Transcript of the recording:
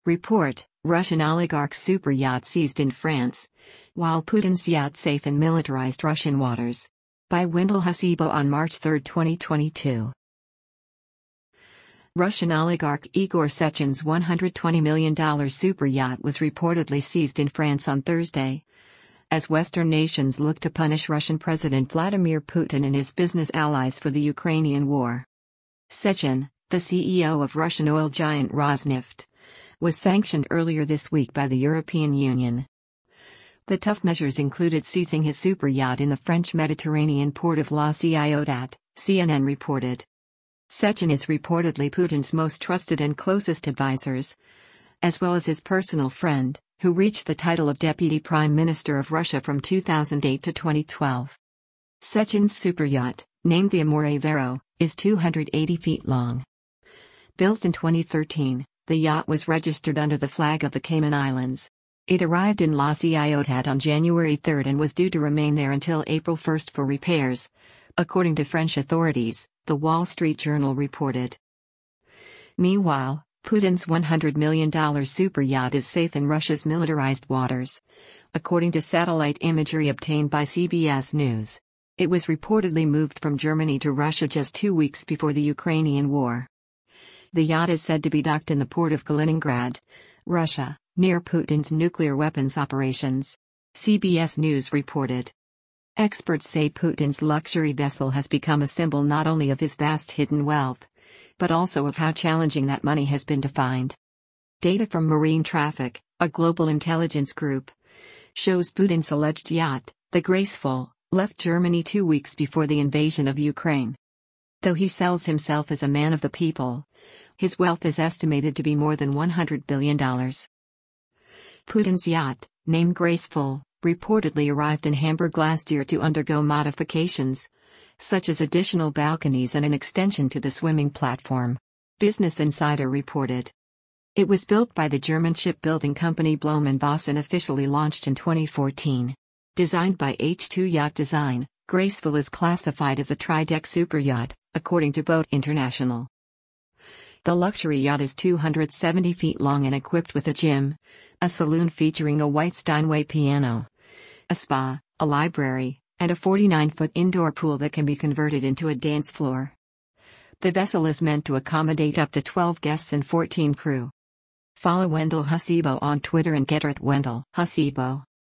Report: Russian oligarch's super yacht seized in France, while Putin's yacht safe in militarized Russian waters. By Wendell Hasibo on March 3, 2022. Russian oligarch Igor Sechin's $120 million super yacht was reportedly seized in France on Thursday, as Western nations look to punish Russian President Vladimir Putin and his business allies for the Ukrainian war. Sechin, the CEO of Russian oil giant Rosneft, was sanctioned earlier this week by the European Union. The tough measures included seizing his super yacht in the French Mediterranean port of La Ciotat, CNN reported. Sechin is reportedly Putin's most trusted and closest advisors, as well as his personal friend, who reached the title of Deputy Prime Minister of Russia from 2008 to 2012. Sechin's super yacht, named the Amore Vero, is 280 feet long. Built in 2013, the yacht was registered under the flag of the Cayman Islands. It arrived in La Ciotat on January 3 and was due to remain there until April 1 for repairs, according to French authorities, The Wall Street Journal reported. Meanwhile, Putin's $100 million super yacht is safe in Russia's militarized waters, according to satellite imagery obtained by CBS News. It was reportedly moved from Germany to Russia just 2 weeks before the Ukrainian war. The yacht is said to be docked in the port of Kaliningrad, Russia, near Putin's nuclear weapons operations. CBS News reported. Experts say Putin's luxury vessel has become a symbol not only of his vast hidden wealth, but also of how challenging that money has been to find. Data from Marine Traffic, a global intelligence group, shows Putin's alleged yacht, the Graceful, left Germany 2 weeks before the invasion of Ukraine. Though he sells himself as a man of the people, his wealth is estimated to be more than $100 billion. Putin's yacht, named Graceful, reportedly arrived in Hamburg last year to undergo modifications, such as additional balconies and an extension to the swimming platform. Business Insider reported. It was built by the German shipbuilding company Blohm & Voss and officially launched in 2014. Designed by H2 Yacht Design, Graceful is classified as a tri-deck superyacht, according to Boat International. The luxury yacht is 270 feet long and equipped with a gym, a saloon featuring a white Steinway piano, a spa, a library, and a 49-foot indoor pool that can be converted into a dance floor. The vessel is meant to accommodate up to 12 guests and 14 crew. Follow Wendell Hasibo on Twitter and Get@Wendell Hasibo.